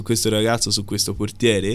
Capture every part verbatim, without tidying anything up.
questo ragazzo, su questo portiere,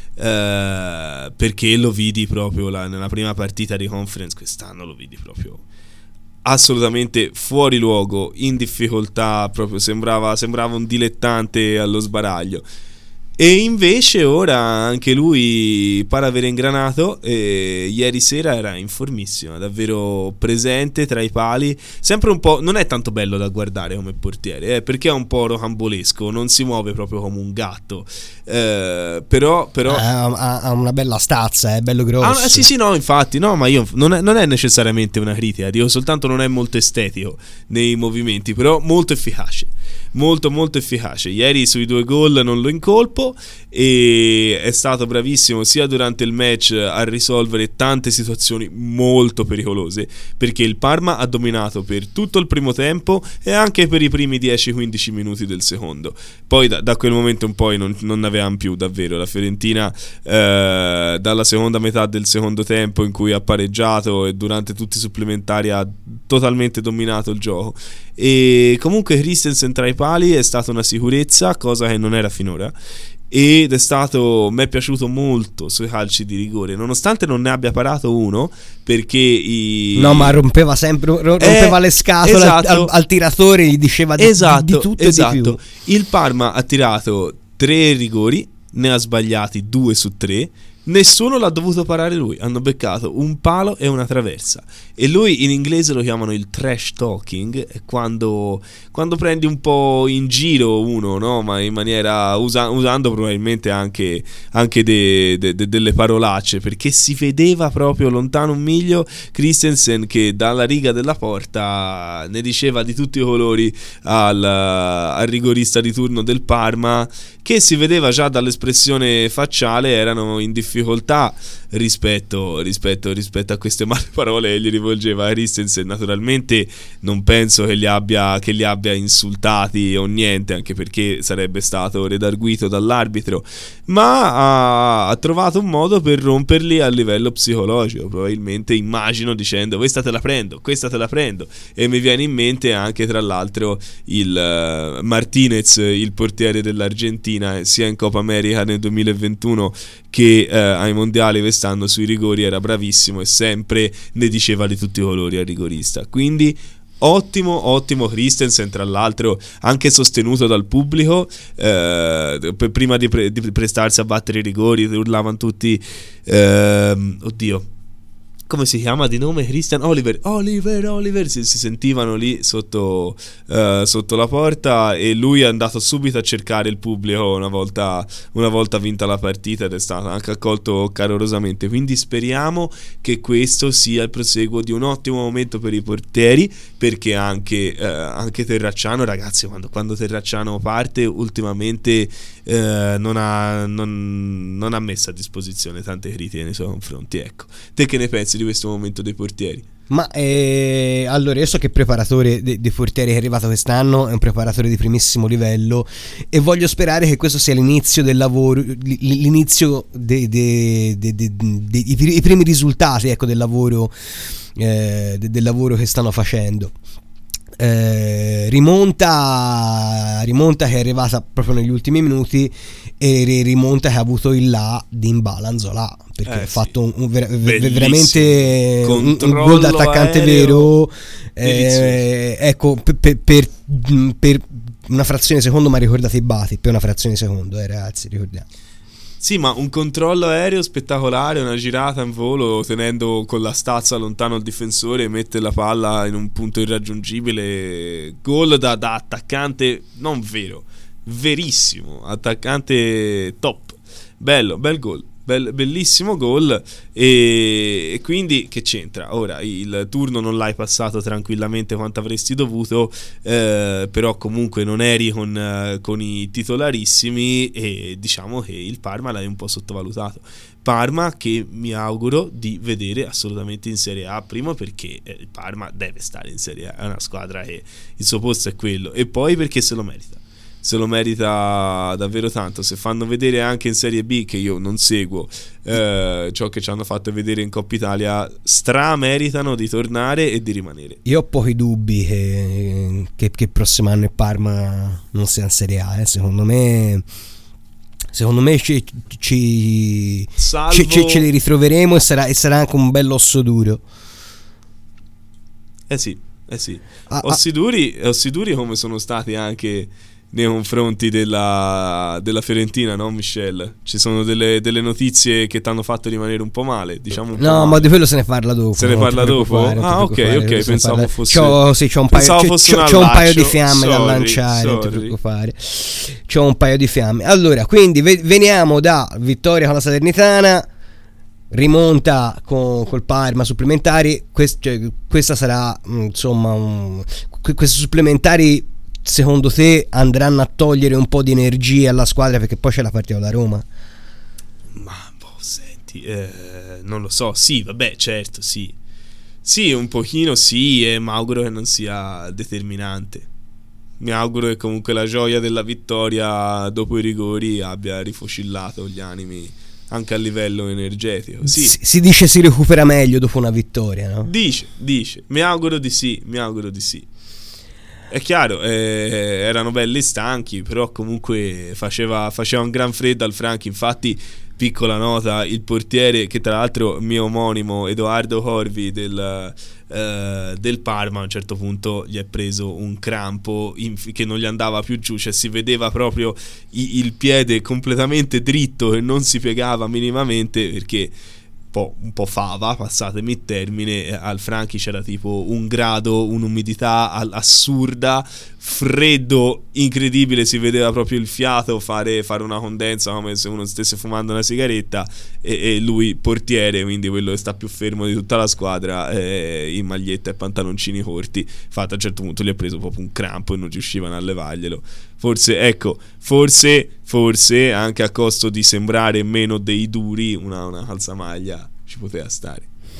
eh, perché lo vidi proprio la, nella prima partita di conference quest'anno, lo vidi proprio assolutamente fuori luogo, in difficoltà, proprio sembrava, sembrava un dilettante allo sbaraglio. E invece ora anche lui pare aver ingranato, e ieri sera era in formissima, davvero presente tra i pali, sempre un po', non è tanto bello da guardare come portiere, eh, perché è un po' rocambolesco, non si muove proprio come un gatto, eh, però, però... Eh, ha, ha una bella stazza, è bello grosso. Ah, sì sì no infatti no, ma io non è, non è necessariamente una critica, dico soltanto non è molto estetico nei movimenti, però molto efficace, molto molto efficace. Ieri sui due gol non lo incolpo, e è stato bravissimo sia durante il match a risolvere tante situazioni molto pericolose, perché il Parma ha dominato per tutto il primo tempo e anche per i primi dieci quindici minuti del secondo. Poi da, da quel momento in poi non, non ne avevamo più davvero. La Fiorentina eh, dalla seconda metà del secondo tempo, in cui ha pareggiato, e durante tutti i supplementari ha totalmente dominato il gioco. E comunque Christensen tra i pali è stata una sicurezza, cosa che non era finora, ed è stato, mi è piaciuto molto sui calci di rigore, nonostante non ne abbia parato uno, perché i... no, ma rompeva sempre, rompeva eh, le scatole, esatto, al, al tiratore, gli diceva di, esatto, di, di tutto esatto. e di più. Il Parma ha tirato tre rigori, ne ha sbagliati due su tre, nessuno l'ha dovuto parare lui, hanno beccato un palo e una traversa. E lui, in inglese lo chiamano il trash talking, è quando, quando prendi un po' in giro uno, no? Ma in maniera usa, usando probabilmente anche, anche de, de, de, delle parolacce, perché si vedeva proprio lontano un miglio Christensen che dalla riga della porta ne diceva di tutti i colori al, al rigorista di turno del Parma, che si vedeva già dall'espressione facciale erano in difficoltà rispetto, rispetto, rispetto a queste male parole che gli rivolgeva Christensen. Naturalmente non penso che li abbia, che li abbia insultati o niente, anche perché sarebbe stato redarguito dall'arbitro, ma ha, ha trovato un modo per romperli a livello psicologico, probabilmente, immagino, dicendo questa te la prendo, questa te la prendo. E mi viene in mente anche, tra l'altro, il uh, Martinez, il portiere dell'Argentina, sia in Coppa America nel duemilaventuno che eh, ai mondiali quest'anno sui rigori era bravissimo e sempre ne diceva di tutti i colori al rigorista. Quindi ottimo, ottimo Christensen, tra l'altro anche sostenuto dal pubblico, eh, prima di, pre- di prestarsi a battere i rigori urlavano tutti eh, oddio come si chiama di nome? Christian Oliver, Oliver, Oliver, si, si sentivano lì sotto, uh, sotto la porta, e lui è andato subito a cercare il pubblico una volta, una volta vinta la partita, ed è stato anche accolto calorosamente. Quindi speriamo che questo sia il proseguo di un ottimo momento per i portieri, perché anche, uh, anche Terracciano, ragazzi, quando, quando Terracciano parte ultimamente uh, non, ha, non, non ha messo a disposizione tante critiche nei suoi confronti. Ecco, te che ne pensi di questo momento dei portieri? Ma eh, allora, io so che il preparatore dei, dei portieri che è arrivato quest'anno è un preparatore di primissimo livello, e voglio sperare che questo sia l'inizio del lavoro, l'inizio dei, dei, dei, dei, dei, dei i primi risultati, ecco, del lavoro, eh, del lavoro che stanno facendo. Eh, rimonta rimonta che è arrivata proprio negli ultimi minuti, e rimonta che ha avuto il là di imbalanzo là, perché eh, ha fatto un, un ver- veramente un, un gol da attaccante vero, eh, ecco, per, per, per una frazione di secondo mi ha ricordato i Bati, per una frazione di secondo, eh, ragazzi, ricordiamo. Sì, ma un controllo aereo spettacolare, una girata in volo tenendo con la stazza lontano il difensore, mette la palla in un punto irraggiungibile, gol da, da attaccante non vero, verissimo, attaccante top, bello, bel gol. Bell, bellissimo gol, e, e quindi che c'entra? Ora il turno non l'hai passato tranquillamente quanto avresti dovuto, eh, però comunque non eri con, eh, con i titolarissimi, e diciamo che il Parma l'hai un po' sottovalutato. Parma che mi auguro di vedere assolutamente in Serie A, primo perché eh, il Parma deve stare in Serie A, è una squadra che il suo posto è quello, e poi perché se lo merita. Se lo merita davvero tanto. Se fanno vedere anche in Serie B, che io non seguo, eh, ciò che ci hanno fatto vedere in Coppa Italia, strameritano di tornare e di rimanere. Io ho pochi dubbi che, che, che il prossimo anno il Parma non sia in Serie A, eh. Secondo me Secondo me ci, ci, Salvo... ci, ci, ce li ritroveremo e sarà, e sarà anche un bell'osso duro. Eh sì, eh sì. Ah, ossi duri, ossi duri come sono stati anche nei confronti della, della Fiorentina, no Michel? Ci sono delle, delle notizie che ti hanno fatto rimanere un po' male, diciamo un po' no, male. ma di quello se ne parla dopo. Se ne parla dopo? Ah, ok, ok, pensavo parla... fosse c'ho, sì, c'ho un paio, pensavo c'ho, fosse c'ho, un c'ho un paio di allaccio. fiamme Sorry, da lanciare, non ti sorry. preoccupare. C'ho un paio di fiamme. Allora, quindi ve- veniamo da vittoria con la Salernitana, rimonta con col Parma, supplementari. Quest, cioè, questa sarà insomma un, questi supplementari secondo te andranno a togliere un po' di energia alla squadra, perché poi c'è la partita da Roma? Ma boh, senti, eh, non lo so. Sì, vabbè, certo, sì. Sì, un pochino sì, e mi auguro che non sia determinante. Mi auguro che comunque la gioia della vittoria dopo i rigori abbia rifocillato gli animi anche a livello energetico. Sì. Si, si dice si recupera meglio dopo una vittoria, no? Dice, dice. Mi auguro di sì, mi auguro di sì. È chiaro, eh, erano belli stanchi, però comunque faceva, faceva un gran freddo al Franchi. Infatti, piccola nota, il portiere, che tra l'altro mio omonimo, Edoardo Corvi del, eh, del Parma, a un certo punto gli è preso un crampo in, che non gli andava più giù, cioè si vedeva proprio i, il piede completamente dritto e non si piegava minimamente, perché un po' fava, passatemi il termine, al Franchi c'era tipo un grado, un'umidità assurda, freddo incredibile, si vedeva proprio il fiato fare, fare una condensa come se uno stesse fumando una sigaretta, e, e lui portiere, quindi quello che sta più fermo di tutta la squadra, eh, in maglietta e pantaloncini corti, infatti a un certo punto gli ha preso proprio un crampo e non riuscivano a levarglielo. Forse, ecco, forse, forse anche a costo di sembrare meno dei duri, una, una calzamaglia ci poteva stare.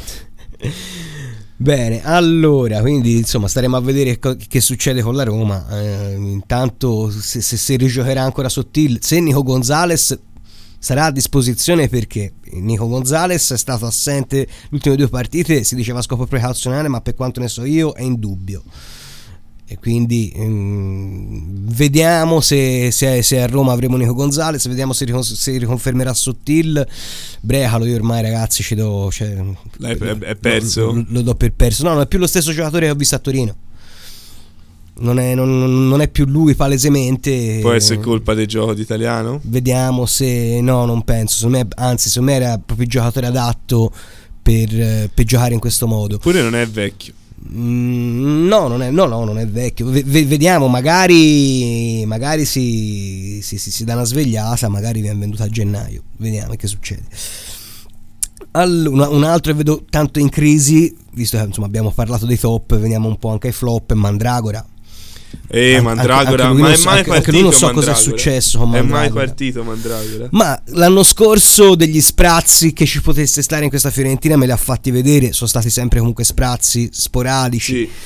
Bene, allora, quindi insomma staremo a vedere co- che succede con la Roma. Eh, intanto se, se si rigiocherà ancora Sottil, se Nico Gonzalez sarà a disposizione, perché Nico Gonzalez è stato assente le ultime due partite, si diceva a scopo precauzionale, ma per quanto ne so io è in dubbio. E quindi um, vediamo se, se, se a Roma avremo Nico Gonzalez, vediamo se, ricon- se riconfermerà Sottil. Brecalo io ormai, ragazzi, ci do, cioè, Lei è, è perso? Lo, lo do per perso. No, non è più lo stesso giocatore che ho visto a Torino. Non è, non, non è più lui palesemente. Può essere colpa del gioco d'italiano? Vediamo se... No, non penso, secondo me, anzi secondo me era proprio il giocatore adatto per, per giocare in questo modo. Pure non è vecchio. Mm, no, non è, no, no, non è vecchio. V- vediamo, magari magari si, si, si, si dà una svegliata, magari viene venduto a gennaio. Vediamo che succede. Allora, un altro che vedo tanto in crisi, visto che insomma abbiamo parlato dei top, veniamo un po' anche ai flop, è Mandragora. Eh, Mandragora, anche, anche ma è so, mai anche, partito? Anche lui non so Mandragora. cosa è successo con Mandragora. È mai partito Mandragora? Ma l'anno scorso degli sprazzi che ci potesse stare in questa Fiorentina me li ha fatti vedere, sono stati sempre comunque sprazzi sporadici. Sì.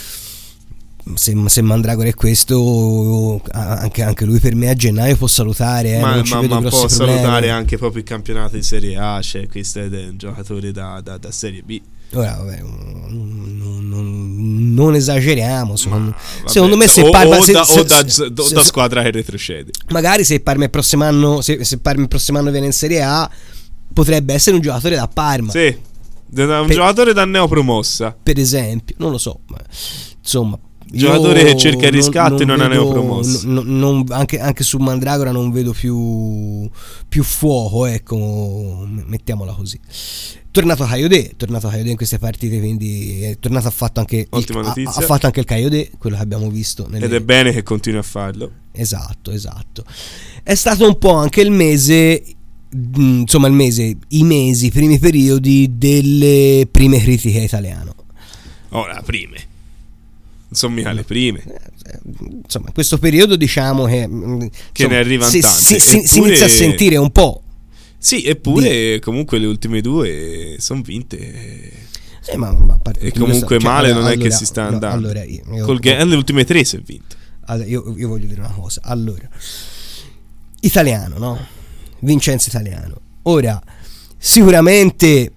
Se, se Mandragora è questo, anche, anche lui per me a gennaio può salutare, eh, ma, non ci ma, vedo ma grossi può problemi. salutare anche proprio il campionato di Serie A, cioè questo è un giocatore da, da, da Serie B. Ora vabbè, non, non, non esageriamo, secondo, vabbè, secondo me se o, Parma o, se, da, se, o da, se, da, se, da squadra che retrocede. Magari se Parma il prossimo anno se, se Parma il prossimo anno viene in Serie A, potrebbe essere un giocatore da Parma. Sì, un per, giocatore da neopromossa, per esempio, non lo so, ma insomma, giocatore che cerca il riscatto e non ha neopromosso. Non, non, anche, anche su Mandragora non vedo più, più fuoco, ecco, mettiamola così. Tornato a Kayode, tornato a Kayode in queste partite, quindi è tornato, ha fatto anche il, ha, ha fatto anche il Kayode, quello che abbiamo visto nelle... ed è bene che continui a farlo. Esatto, esatto. È stato un po' anche il mese, insomma il mese, i mesi, i primi periodi delle prime critiche italiano. Ora, prime. Insomma, le prime. Insomma, in questo periodo diciamo che che insomma, ne arrivano si, tante. Si, si, Eppure... si inizia a sentire un po'. Sì, eppure di... comunque le ultime due sono vinte. Sì, ma, ma a parte e comunque cioè, male allora, non è allora, che si sta andando. No, allora io, io, Col ga- le ultime tre si è vinto. Allora, io, io voglio dire una cosa. Allora, italiano, no? Vincenzo Italiano. Ora, sicuramente,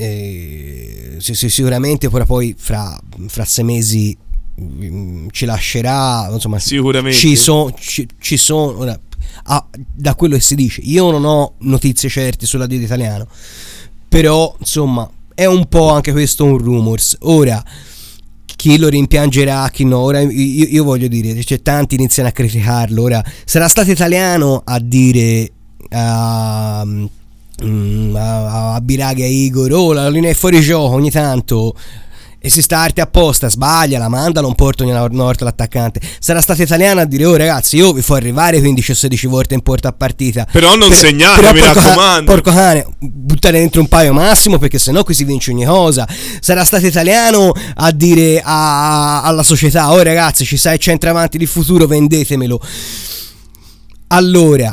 eh, sì, sì, sicuramente ora poi fra, fra sei mesi ci lascerà, insomma, sicuramente ci sono ci, ci sono ora, ah, da quello che si dice. Io non ho notizie certe sull'addio italiano, però insomma è un po' anche questo un rumors. Ora chi lo rimpiangerà, chi no. Ora io, io voglio dire, c'è tanti iniziano a criticarlo. Ora sarà stato italiano a dire a, a, a Biraghi, a Igor, oh la linea è fuori gioco ogni tanto e si sta arte apposta, sbaglia, la manda, non porta una volta l'attaccante. Sarà stato italiano a dire oh ragazzi, io vi fo arrivare quindici o sedici volte in porta a partita, però non per, segnate, però mi porco raccomando, porco cane, buttare dentro un paio massimo, perché sennò qui si vince ogni cosa. Sarà stato italiano a dire a, alla società oh ragazzi, ci sta il centravanti di futuro, vendetemelo. Allora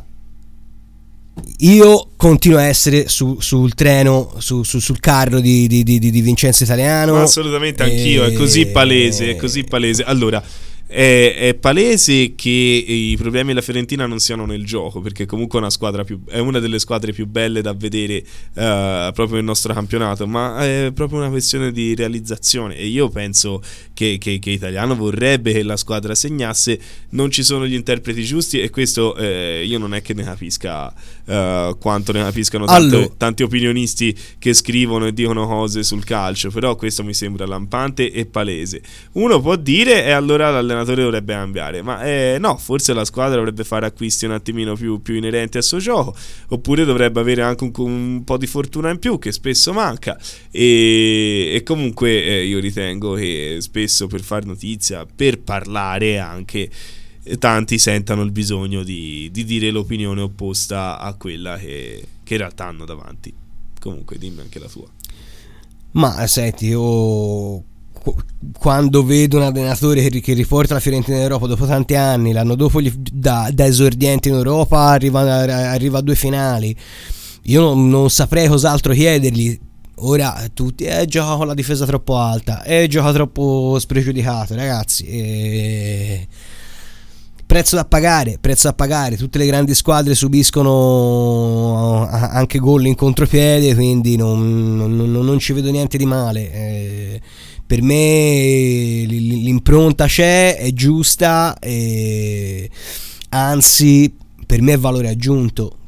io continuo a essere su, sul treno, su, su, sul carro di, di, di, di Vincenzo Italiano. ma assolutamente anch'io, e... è così palese, è cosí palese. Allora è, è palese che i problemi della Fiorentina non siano nel gioco, perché comunque è una squadra più, è una delle squadre più belle da vedere uh, proprio nel nostro campionato, ma è proprio una questione di realizzazione, e io penso che, che, che Italiano vorrebbe che la squadra segnasse. Non ci sono gli interpreti giusti, e questo eh, io non è che ne capisca uh, quanto ne capiscano tanto, allora. tanti opinionisti che scrivono e dicono cose sul calcio, però questo mi sembra lampante e palese. Uno può dire e allora l'allenatore dovrebbe cambiare, ma eh, no, forse la squadra dovrebbe fare acquisti un attimino più, più inerenti al suo gioco, oppure dovrebbe avere anche un, un po' di fortuna in più, che spesso manca, e, e comunque eh, io ritengo che spesso per far notizia, per parlare anche, tanti sentano il bisogno di, di dire l'opinione opposta a quella che, che in realtà hanno davanti. Comunque dimmi anche la tua. Ma senti, io quando vedo un allenatore che, che riporta la Fiorentina in Europa dopo tanti anni, l'anno dopo gli, da, da esordiente in Europa arriva, arriva a due finali, io non, non saprei cos'altro chiedergli. Ora tutti eh, gioca con la difesa troppo alta, eh, gioca troppo spregiudicato, ragazzi, eh, prezzo da pagare, prezzo da pagare. Tutte le grandi squadre subiscono anche gol in contropiede, quindi non, non, non ci vedo niente di male. Eh, per me l'impronta c'è, è giusta, e anzi per me è valore aggiunto,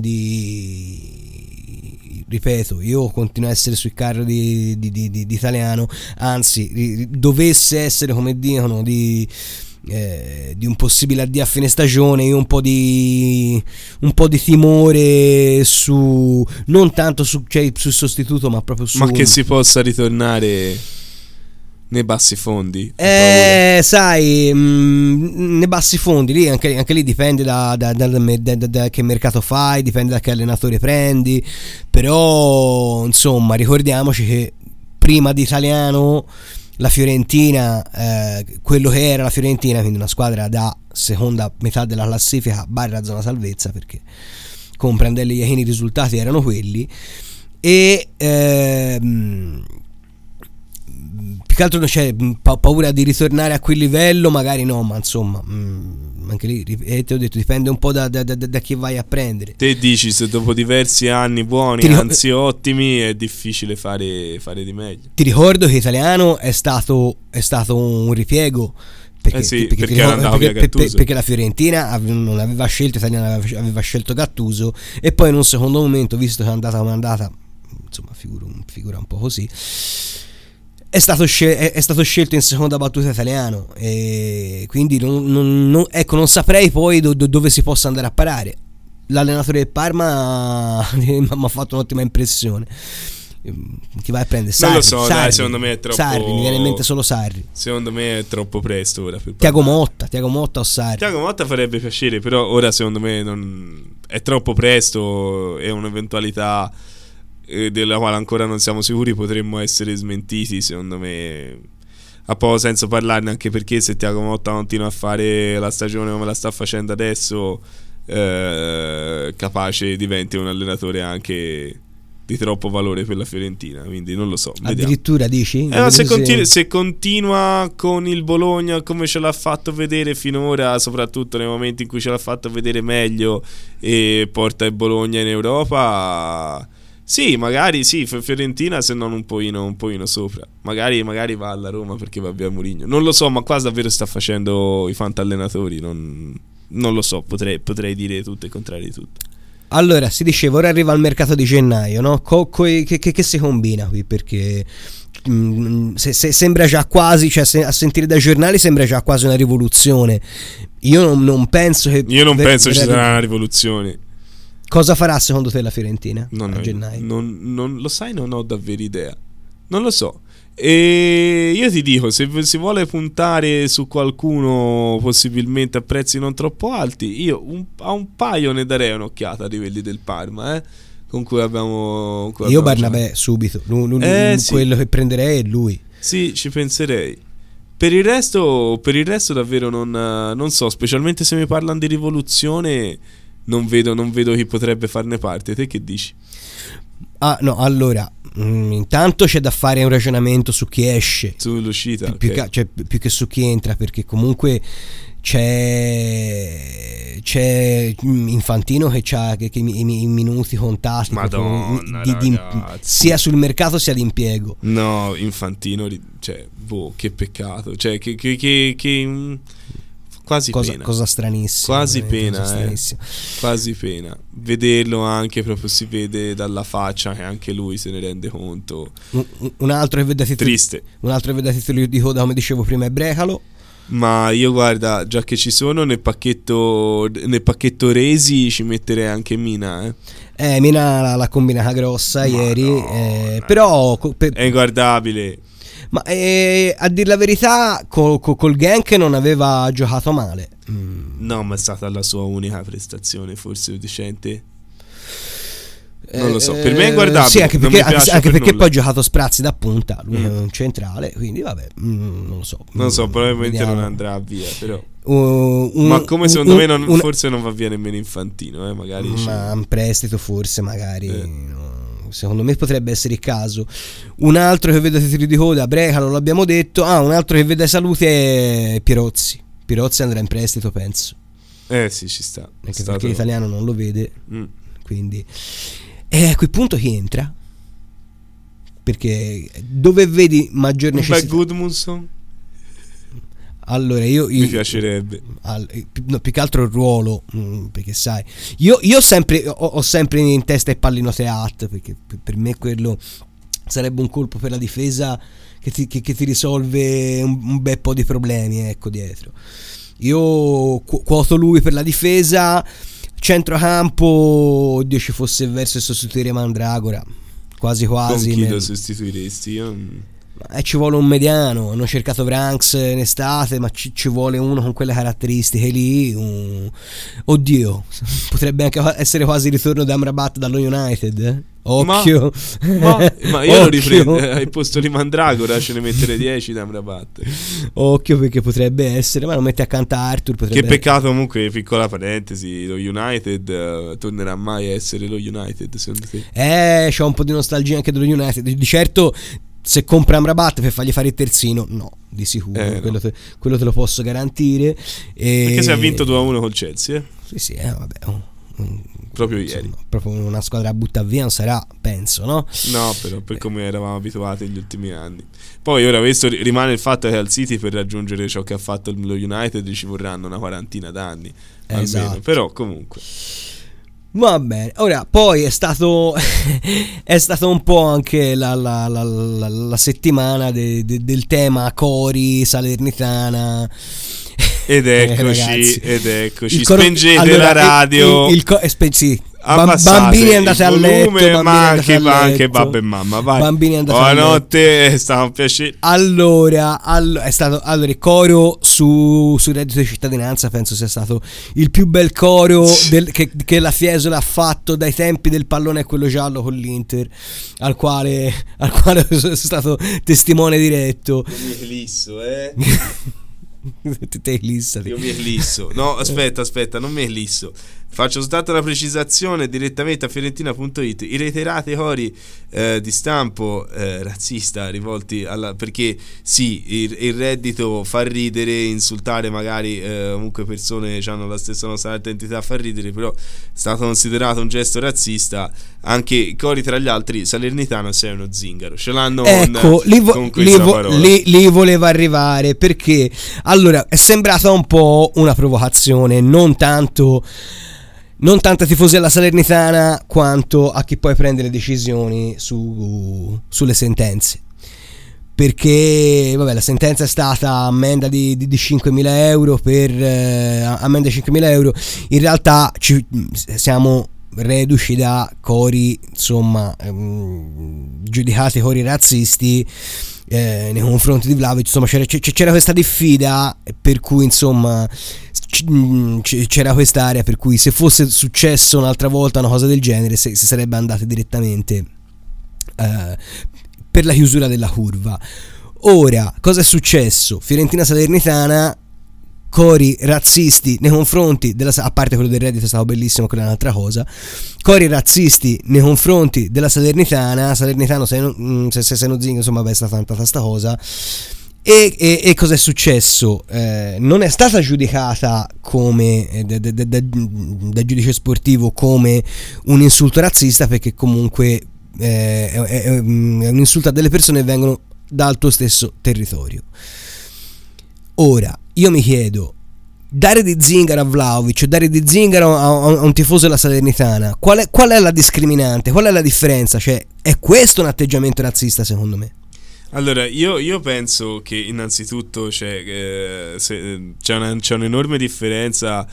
quindi ripeto, io continuo a essere sul carro di, di, di, di Italiano, anzi dovesse essere, come dicono, di Eh, di un possibile addio a fine stagione, io un po' di un po' di timore su, non tanto su, cioè, sul sostituto, ma proprio su, ma che si possa ritornare nei bassi fondi. Eh, sai, mh, nei bassi fondi lì anche, anche lì dipende da, da, da, da, da, da che mercato fai, dipende da che allenatore prendi, però insomma ricordiamoci che prima di Italiano la Fiorentina, eh, quello che era la Fiorentina, quindi una squadra da seconda metà della classifica barra zona salvezza, perché con Prandelli e Iachini i risultati erano quelli, e ehm, più che altro c'è pa- paura di ritornare a quel livello, magari no, ma insomma mh, anche lì eh, ti ho detto, dipende un po' da, da, da, da chi vai a prendere. Te dici, se dopo diversi anni buoni, ric- anzi ottimi, è difficile fare, fare di meglio. Ti ricordo che Italiano è stato, è stato un ripiego, perché, eh sì, perché, perché, ricordo, perché, perché, perché, perché la Fiorentina non aveva scelto Italiano, aveva, aveva scelto Gattuso, e poi in un secondo momento, visto che è andata come è andata, insomma figura, figura un po' così, È stato, scel- è stato scelto in seconda battuta Italiano, e quindi non, non, non, ecco, non saprei poi do- do- dove si possa andare a parare. L'allenatore del Parma mi ha fatto un'ottima impressione. Chi vai a prendere? Sarri, non lo so, Sarri, dai, secondo me è troppo. Sarri, mi viene in mente solo Sarri. Secondo me è troppo presto ora per Tiago Motta, Tiago Motta o Sarri. Tiago Motta farebbe piacere, però ora secondo me non... è troppo presto, è un'eventualità della quale ancora non siamo sicuri, potremmo essere smentiti. Secondo me ha poco senso parlarne, anche perché se Tiago Motta continua a fare la stagione come la sta facendo adesso, eh, capace diventi un allenatore anche di troppo valore per la Fiorentina, quindi non lo so, vediamo. Addirittura dici? Eh, se, continu- se continua con il Bologna come ce l'ha fatto vedere finora, soprattutto nei momenti in cui ce l'ha fatto vedere meglio, e porta il Bologna in Europa, sì, magari sì, Fiorentina, se non un pochino, un pochino sopra. Magari, magari va alla Roma perché va via Mourinho. Non lo so, ma qua davvero sta facendo i fantallenatori, non, non lo so, potrei, potrei dire tutto e il contrario di tutto. Allora, si diceva, ora arriva il mercato di gennaio, no? Co- co- che, che, che si combina qui? Perché mh, se, se sembra già quasi, cioè se, a sentire dai giornali sembra già quasi una rivoluzione. Io non, non penso che... Io non ver- penso ci veramente- sarà una rivoluzione. Cosa farà secondo te la Fiorentina Non, a ho- gennaio? non, non lo sai, non ho davvero idea. Non lo so. E io ti dico, se v- si vuole puntare su qualcuno possibilmente a prezzi non troppo alti, io un- a un paio ne darei un'occhiata di quelli del Parma, eh, con cui abbiamo... con cui Io abbiamo Barnabé giocato. subito, Lu- lu- Eh, lu- sì. quello che prenderei è lui. Sì, ci penserei. Per il resto, per il resto davvero non, non so, specialmente se mi parlano di rivoluzione, non vedo, non vedo chi potrebbe farne parte. Te che dici? Ah no, allora, mh, intanto c'è da fare un ragionamento su chi esce. Sull'uscita? Più, più ok. che, cioè, più che su chi entra, perché comunque c'è c'è Infantino che ha che, che i, i minuti contati Madonna, proprio di- di- ragazzi. sia sul mercato sia di impiego. No, Infantino, ri- cioè, boh, che peccato. Cioè, che, che, che, che mm, quasi Cosa, pena. cosa stranissima. Quasi veramente, pena, cosa eh. stranissima. Quasi pena. Vederlo anche proprio si vede dalla faccia che anche lui se ne rende conto. Un, un altro che vede a titolo, Triste. un altro che vede a titolo di coda, come dicevo prima, è Brecalo. Ma io guarda, già che ci sono nel pacchetto nel pacchetto Resi ci metterei anche Mina, eh. Eh, Mina l'ha, l'ha combinata grossa ieri, Madonna. eh, però co- per- È inguardabile. ma eh, a dir la verità col, col, col Genk non aveva giocato male. Mm. No, ma è stata la sua unica prestazione forse decente. Non lo so, per me è Eh, guardabile. sì, anche non perché, mi piace anche per perché nulla. poi ha giocato Sprazzi da punta, lui Mm. è un centrale, quindi vabbè, mm, non lo so. Non lo so, Mm, probabilmente vediamo. non andrà via, però. Uh, un- Ma come un- secondo un- me non- un- forse non va via nemmeno Infantino, eh, magari ci- ma un prestito forse magari Eh. no, secondo me potrebbe essere il caso. Un altro che vedo ai titoli di coda, Brecalo, l'abbiamo detto. Ah, un altro che vedo ai saluti è Pirozzi. Pirozzi andrà in prestito, penso, Eh sì, ci sta. È anche stato- perché l'italiano non lo vede, Mm. quindi e a quel punto chi entra? Perché dove vedi maggior Un bel necessità? Gudmundsson Allora io, io mi piacerebbe. al- no, più che altro il ruolo, mm, perché sai, io, io ho sempre ho, ho sempre in testa il pallino Teat, perché per, per me quello sarebbe un colpo per la difesa che ti, che, che ti risolve un, un bel po' di problemi, ecco, dietro. Io qu- quoto lui per la difesa. Centrocampo, oddio, ci fosse il verso di sostituire Mandragora, quasi quasi. Con chi nel- lo sostituiresti? Io non- Eh, ci vuole un mediano. Hanno cercato Branks in estate, ma ci, ci vuole uno con quelle caratteristiche lì. un- Oddio, potrebbe anche essere quasi il ritorno di Amrabat dallo United. eh? Occhio, Ma, ma io lo Occhio. riprendo eh, al posto di Mandragora, ce ne mettere dieci da Amrabat. Occhio, perché potrebbe essere. Ma lo metti accanto a Arthur. Che Potrebbe... peccato comunque, piccola parentesi, lo United eh, tornerà mai a essere lo United secondo te? Eh, c'ho un po' di nostalgia anche dello United. Di certo, se compra Amrabat per fargli fare il terzino, no, di sicuro. Eh, no. quello, te, quello te lo posso garantire. E... Perché si è vinto due a uno col Chelsea, eh? Sì, sì, eh, vabbè. oh, mm, Proprio insomma, ieri. proprio una squadra a buttare via non sarà, penso, no? No, però per come eravamo abituati negli ultimi anni. Poi ora questo ri- rimane il fatto che al City per raggiungere ciò che ha fatto lo United ci vorranno una quarantina d'anni almeno. Esatto. Però comunque Va bene, ora poi è stato è stato un po' anche la, la, la, la, la settimana de, de, del tema Cori, Salernitana. ed eccoci, ragazzi. ed eccoci. Il coro- Spengete allora, la radio. il, il, il co- eh, spe- sì. Bam- Abbassate bambini andate il a letto, volume, bambini ma andate anche, a ma anche letto. babbo e mamma, vai. Bambini andate a Buonanotte, è stato un piacere. Allora, all- è stato allora il coro su, su reddito di cittadinanza penso sia stato il più bel coro del- che, che la Fiesole ha fatto dai tempi del pallone a quello giallo con l'Inter, al quale, al quale sono stato testimone diretto. Mi eclisso, eh. Te lissati. Io mi eclisso. No, aspetta, aspetta, non mi eclisso. faccio soltanto la precisazione direttamente a fiorentina punto it, i reiterati cori eh, di stampo eh, razzista rivolti alla, perché sì, il, il reddito fa ridere, insultare magari eh, comunque persone che hanno la stessa nostra identità fa ridere, però è stato considerato un gesto razzista. Anche i cori, tra gli altri, Salernitano sei uno zingaro, ce l'hanno ecco, con, lì, vo- con questa lì, vo- parola. lì, lì voleva arrivare, perché allora è sembrata un po' una provocazione, non tanto non tanto ai tifosi della Salernitana quanto a chi poi prende le decisioni su, sulle sentenze, perché vabbè, la sentenza è stata ammenda di, di, di cinquemila euro per eh, ammenda di cinquemila euro. In realtà ci, siamo reduci da cori, insomma, ehm, giudicati cori razzisti eh, nei confronti di Vlahovic. Insomma, c'era, c'era questa diffida, per cui insomma c'era quest'area per cui se fosse successo un'altra volta una cosa del genere si, si sarebbe andati direttamente eh, per la chiusura della curva. Ora, cosa è successo? Fiorentina Salernitana, cori razzisti nei confronti della, a parte quello del reddito è stato bellissimo, quella è un'altra cosa, cori razzisti nei confronti della Salernitana. Salernitano sei, se sei uno zingo, insomma, beh, è stata tanta sta cosa. E, e, e cosa è successo? Eh, non è stata giudicata come eh, da, da, da, da giudice sportivo come un insulto razzista, perché comunque eh, è, è, è un insulto a delle persone che vengono dal tuo stesso territorio. Ora io mi chiedo, dare di zingaro a Vlahovic, dare di zingaro a, a un tifoso della Salernitana, qual è, qual è la discriminante? Qual è la differenza? Cioè, è questo un atteggiamento razzista secondo me? Allora, io, io penso che innanzitutto c'è, eh, se, c'è, una, c'è un'enorme differenza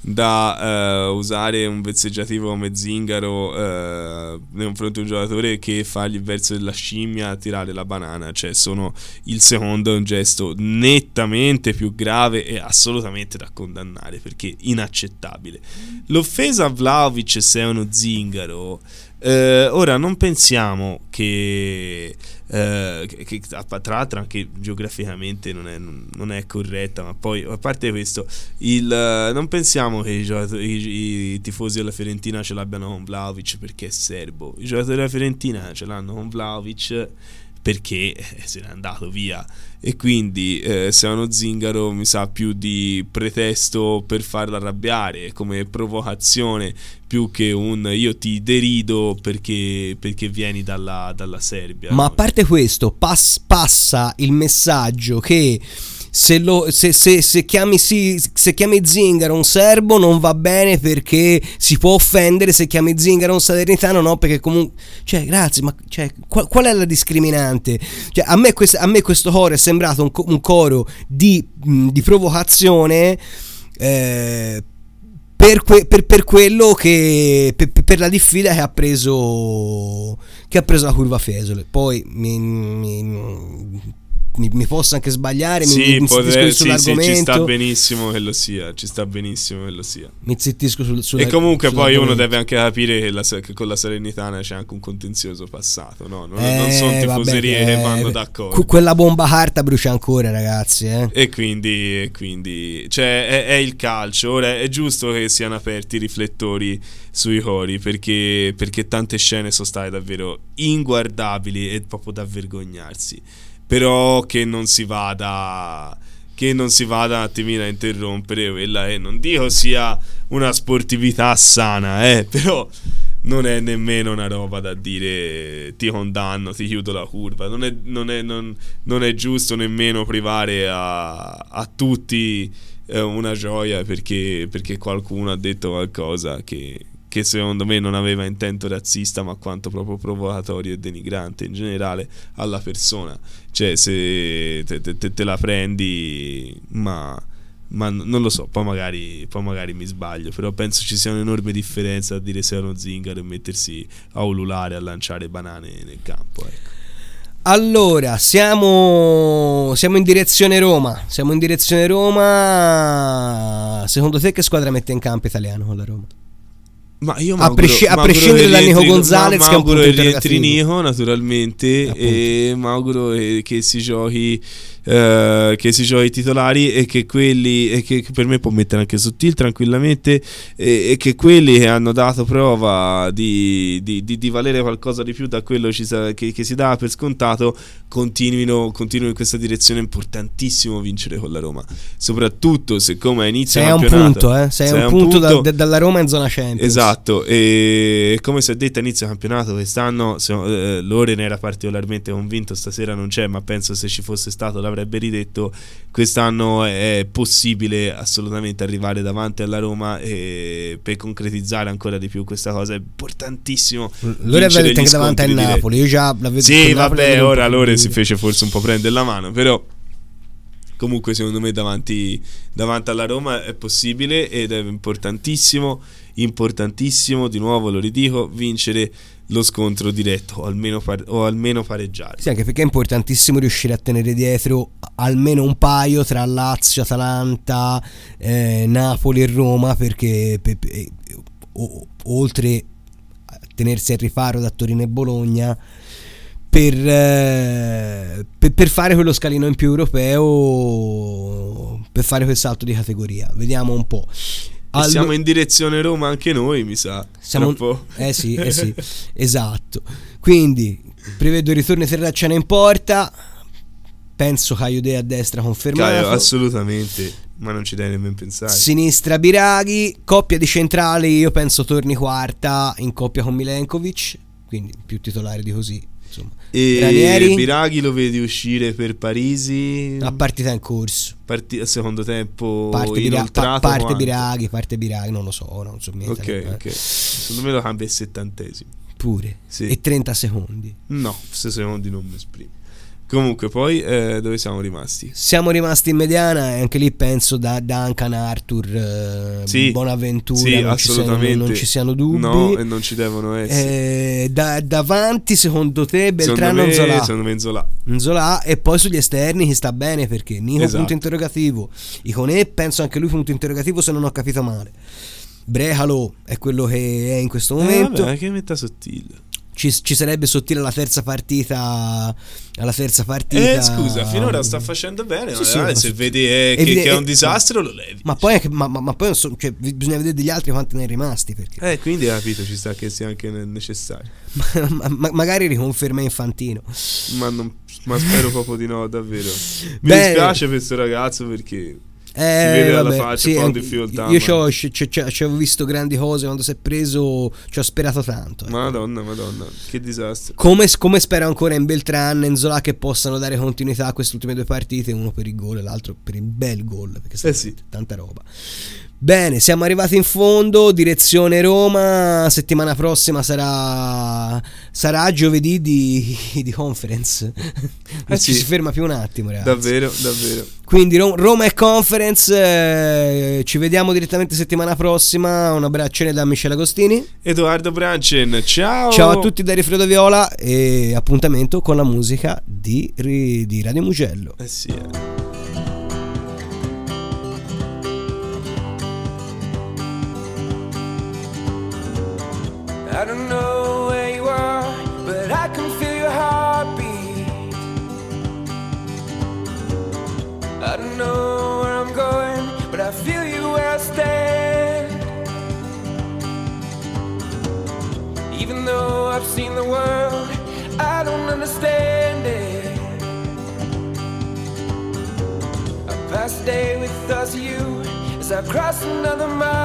da uh, usare un vezzeggiativo come zingaro uh, nei confronti di un giocatore che fargli il verso della scimmia a tirare la banana. Cioè, sono il secondo è un gesto nettamente più grave e assolutamente da condannare, perché inaccettabile. L'offesa a Vlahovic se è uno zingaro, uh, ora non pensiamo che Uh, che, che tra l'altro anche geograficamente non è, non è corretta, ma poi a parte questo il, uh, non pensiamo che i, i, i tifosi della Fiorentina ce l'abbiano con Vlahovic perché è serbo. I giocatori della Fiorentina ce l'hanno con Vlahovic perché se n'è andato via, e quindi eh, se è uno zingaro mi sa più di pretesto per farlo arrabbiare, come provocazione, più che un io ti derido perché, perché vieni dalla, dalla Serbia. Ma no? A parte questo, pass, passa il messaggio che se, lo, se, se, se, chiami, si, se chiami zingaro un serbo non va bene perché si può offendere, se chiami zingaro un salernitano no, perché comunque, cioè grazie, ma cioè, qual, qual è la discriminante? Cioè, a, me quest, a me questo coro è sembrato un, un coro di, di provocazione, eh, per, que, per, per quello che per, per la diffida che ha preso che ha preso la curva Fiesole. Poi mi, mi Mi, mi posso anche sbagliare, sì, mi, poter, mi sì, sull'argomento. Sì, ci sta benissimo che lo sia, ci sta benissimo che lo sia. Mi zittisco sul, sul E comunque poi uno deve anche capire che, la, che con la Salernitana c'è anche un contenzioso passato, no? Non, eh, non sono tifoserie vabbè, che vanno d'accordo. Quella bomba carta brucia ancora, ragazzi, eh? E quindi, e quindi cioè è, è il calcio. Ora è giusto che siano aperti i riflettori sui cori, perché, perché tante scene sono state davvero inguardabili e proprio da vergognarsi. Però che non si vada che non si vada un attimino a interrompere quella, e non dico sia una sportività sana, eh, però non è nemmeno una roba da dire ti condanno, ti chiudo la curva. Non è, non è, non, non è giusto nemmeno privare a, a tutti eh, una gioia perché, perché qualcuno ha detto qualcosa che che secondo me non aveva intento razzista, ma quanto proprio provocatorio e denigrante in generale alla persona. Cioè, se te, te, te la prendi, ma, ma non lo so, poi magari, poi magari mi sbaglio, però penso ci sia un'enorme differenza a dire se è uno zingaro e mettersi a ululare, a lanciare banane nel campo, ecco. Allora, siamo siamo in direzione Roma. Siamo in direzione Roma. Secondo te che squadra mette in campo Italiano con la Roma? Ma io a, presci- a prescindere da Nico Gonzalez, ma, che è un punto rientri interrogativo. Nico naturalmente, appunto. E mi auguro che si giochi eh, che si gioca i titolari e che quelli e che per me può mettere anche Sottil tranquillamente e, e che quelli che hanno dato prova di, di, di, di valere qualcosa di più da quello ci sa, che, che si dà per scontato continuino, continuino in questa direzione. Importantissimo vincere con la Roma, soprattutto se come inizia il campionato sei a un punto, eh? sei a un punto, punto da, dalla Roma in zona Champions. Esatto, e come si è detto inizio campionato quest'anno se, eh, Loren era particolarmente convinto, stasera non c'è ma penso se ci fosse stato l'avrebbe ridetto, quest'anno è possibile assolutamente arrivare davanti alla Roma e per concretizzare ancora di più questa cosa è importantissimo. Loren aveva detto anche davanti al Napoli, io già la vedo. Sì vabbè, ora Loren si fece forse un po' prendere la mano, però comunque secondo me davanti, davanti alla Roma è possibile ed è importantissimo, importantissimo, di nuovo lo ridico, vincere lo scontro diretto o almeno, pare, o almeno pareggiare. Sì, anche perché è importantissimo riuscire a tenere dietro almeno un paio tra Lazio, Atalanta, eh, Napoli e Roma, perché pe, pe, o, oltre a tenersi al riparo da Torino e Bologna per, eh, per, per fare quello scalino in più europeo, per fare quel salto di categoria. Vediamo un po'. Allo... Siamo in direzione Roma anche noi, mi sa. Siamo... Troppo. Eh sì, eh sì, esatto. Quindi prevedo il ritorno di Terracciano in porta. Penso Caio De a destra confermato. Caio, assolutamente, ma non ci devi nemmeno pensare. Sinistra Biraghi, coppia di centrali. Io penso torni quarta in coppia con Milenkovic, quindi più titolare di così. Insomma. E Ranieri, Biraghi lo vedi uscire per Parisi a partita in corso, Parti, a secondo tempo parte, inoltrato, pa- parte Biraghi, parte Biraghi, non lo so, non so niente. Ok, eh. ok. Secondo me lo cambia il settantesimo. Pure. Sì. E trenta secondi. No, se secondi non mi esprimo. Comunque poi eh, dove siamo rimasti? Siamo rimasti in mediana e anche lì penso da Duncan, Arthur, eh, sì, Bonaventura, sì, non, assolutamente. Ci siano, non ci siano dubbi. No, e non ci devono essere. Eh, da, davanti secondo te Beltrano secondo me, Nzola. Secondo me Nzola. Nzola. E poi sugli esterni chi sta bene perché Nico esatto. punto interrogativo, Iconè penso anche lui punto interrogativo se non ho capito male. Brecalo è quello che è in questo momento. Eh, vabbè, che metta Sottile. Ci, ci sarebbe Sottile alla terza partita. Alla terza partita. Eh, scusa, finora sta facendo bene. Sì, sì, se vedi eh, che, vede, che è un disastro, lo levi. Ma poi, anche, ma, ma, ma poi so, cioè, bisogna vedere degli altri quanti ne è rimasti. Perché... Eh, quindi hai capito, ci sta che sia anche necessario. ma, ma, magari riconferma Infantino. Ma, non, ma spero proprio di no, davvero. Mi Beh, dispiace per questo ragazzo perché. Eh, si vede vabbè, alla faccia sì, un po' anche, difficoltà. Io ci ho, ci, ci, ci ho visto grandi cose quando si è preso, ci ho sperato tanto. Ecco. Madonna, madonna, che disastro. Come, come spero ancora in Beltran e Nzola che possano dare continuità a queste ultime due partite, uno per il gol e l'altro per il bel gol, perché eh sì. tanta roba. Bene, siamo arrivati in fondo, direzione Roma, settimana prossima sarà sarà giovedì di, di conference, non eh ci sì. si ferma più un attimo ragazzi. Davvero, davvero. Quindi Roma e conference, eh, ci vediamo direttamente settimana prossima, un abbraccione da Michele Agostini, Edoardo Brancen, ciao! Ciao a tutti da Rifredo Viola e appuntamento con la musica di, di Radio Mugello. Eh sì, eh. I don't know where you are, but I can feel your heartbeat. I don't know where I'm going, but I feel you where I stand. Even though I've seen the world, I don't understand it. I pass the day with us, you, as I cross another mile.